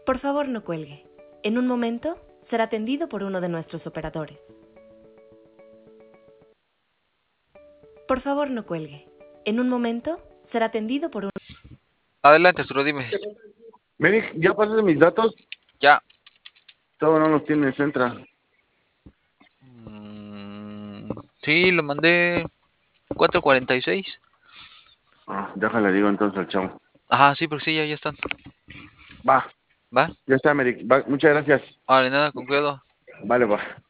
Por favor, no cuelgue. En un momento será atendido por uno de nuestros operadores. Por favor, no cuelgue. En un momento será atendido por un... Adelante, Arturo, dime. Merich, ¿ya pasaste mis datos? Ya. Todo no los tienes, entra. Sí, lo mandé 4:46. Déjale, digo entonces al chavo. Ajá, sí, porque sí, ya están. Va, ¿Va? ya está, Merich. Va, muchas gracias. Vale, nada, con cuidado. Vale, va.